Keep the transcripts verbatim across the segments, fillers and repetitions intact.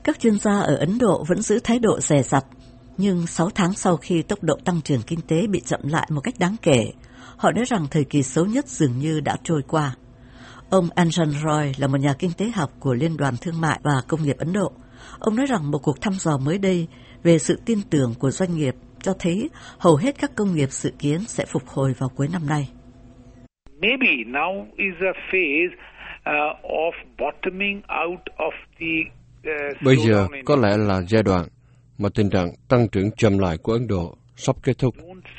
Các chuyên gia ở Ấn Độ vẫn giữ thái độ dè dặt, nhưng sáu tháng sau khi tốc độ tăng trưởng kinh tế bị chậm lại một cách đáng kể, họ nói rằng thời kỳ xấu nhất dường như đã trôi qua. Ông Anjan Roy là một nhà kinh tế học của Liên đoàn Thương mại và Công nghiệp Ấn Độ. Ông nói rằng một cuộc thăm dò mới đây về sự tin tưởng của doanh nghiệp cho thấy hầu hết các công nghiệp dự kiến sẽ phục hồi vào cuối năm nay. Maybe now is a phase uh, of bottoming out of the uh, Bây giờ có lẽ là giai đoạn mà tình trạng tăng trưởng chậm lại của Ấn Độ sắp kết thúc.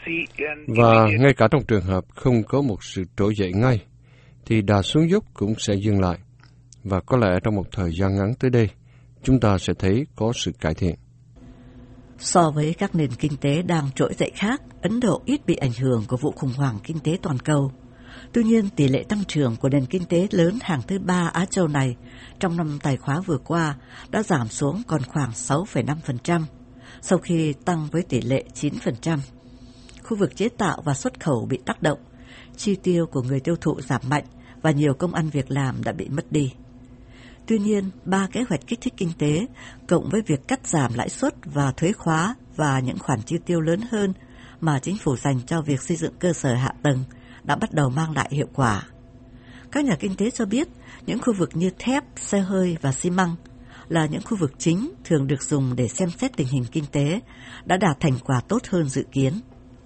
Và ngay cả trong trường hợp không có một sự trỗi dậy ngay, thì đà xuống dốc cũng sẽ dừng lại. Và có lẽ trong một thời gian ngắn tới đây, chúng ta sẽ thấy có sự cải thiện. So với các nền kinh tế đang trỗi dậy khác, Ấn Độ ít bị ảnh hưởng của vụ khủng hoảng kinh tế toàn cầu. Tuy nhiên, tỷ lệ tăng trưởng của nền kinh tế lớn hàng thứ ba Á Châu này trong năm tài khóa vừa qua đã giảm xuống còn khoảng sáu phẩy năm phần trăm, sau khi tăng với tỷ lệ chín phần trăm. Khu vực chế tạo và xuất khẩu bị tác động, chi tiêu của người tiêu thụ giảm mạnh và nhiều công ăn việc làm đã bị mất đi. Tuy nhiên, ba kế hoạch kích thích kinh tế, cộng với việc cắt giảm lãi suất và thuế khóa và những khoản chi tiêu lớn hơn mà chính phủ dành cho việc xây dựng cơ sở hạ tầng, đã bắt đầu mang lại hiệu quả. Các nhà kinh tế cho biết những khu vực như thép, xe hơi và xi măng là những khu vực chính thường được dùng để xem xét tình hình kinh tế đã đạt thành quả tốt hơn dự kiến.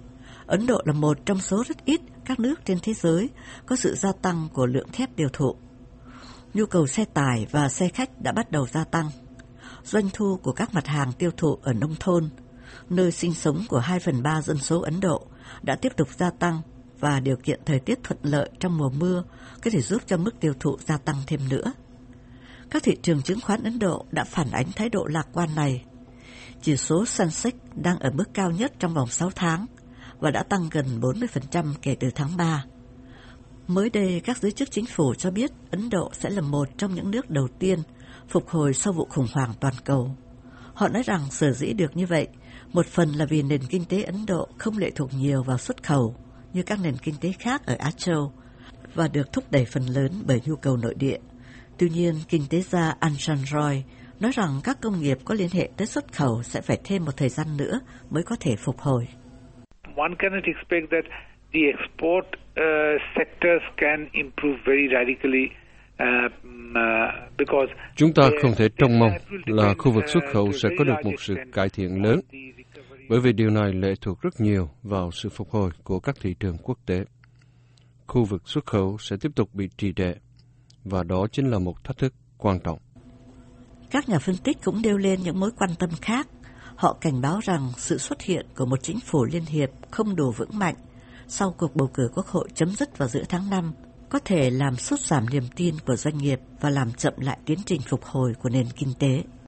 Ấn Độ là một trong số rất ít các nước trên thế giới có sự gia tăng của lượng thép tiêu thụ. Nhu cầu xe tải và xe khách đã bắt đầu gia tăng. Doanh thu của các mặt hàng tiêu thụ ở nông thôn, nơi sinh sống của hai phần ba dân số Ấn Độ, đã tiếp tục gia tăng và điều kiện thời tiết thuận lợi trong mùa mưa có thể giúp cho mức tiêu thụ gia tăng thêm nữa. Các thị trường chứng khoán Ấn Độ đã phản ánh thái độ lạc quan này. Chỉ số Sensex đang ở mức cao nhất trong vòng sáu tháng và đã tăng gần bốn mươi phần trăm kể từ tháng ba. Mới đây, các giới chức chính phủ cho biết Ấn Độ sẽ là một trong những nước đầu tiên phục hồi sau vụ khủng hoảng toàn cầu. Họ nói rằng sở dĩ được như vậy, một phần là vì nền kinh tế Ấn Độ không lệ thuộc nhiều vào xuất khẩu như các nền kinh tế khác ở Á Châu và được thúc đẩy phần lớn bởi nhu cầu nội địa. Tuy nhiên, kinh tế gia Anjan Roy nói rằng các công nghiệp có liên hệ tới xuất khẩu sẽ phải thêm một thời gian nữa mới có thể phục hồi. One cannot expect that the export uh, sectors can improve very radically uh, uh, because chúng ta không thể trông mong là khu vực xuất khẩu sẽ có được một sự cải thiện lớn, bởi vì điều này lệ thuộc rất nhiều vào sự phục hồi của các thị trường quốc tế. Khu vực xuất khẩu sẽ tiếp tục bị trì trệ, và đó chính là một thách thức quan trọng. Các nhà phân tích cũng nêu lên những mối quan tâm khác. Họ cảnh báo rằng sự xuất hiện của một chính phủ liên hiệp không đủ vững mạnh sau cuộc bầu cử quốc hội chấm dứt vào giữa tháng năm có thể làm sút giảm niềm tin của doanh nghiệp và làm chậm lại tiến trình phục hồi của nền kinh tế.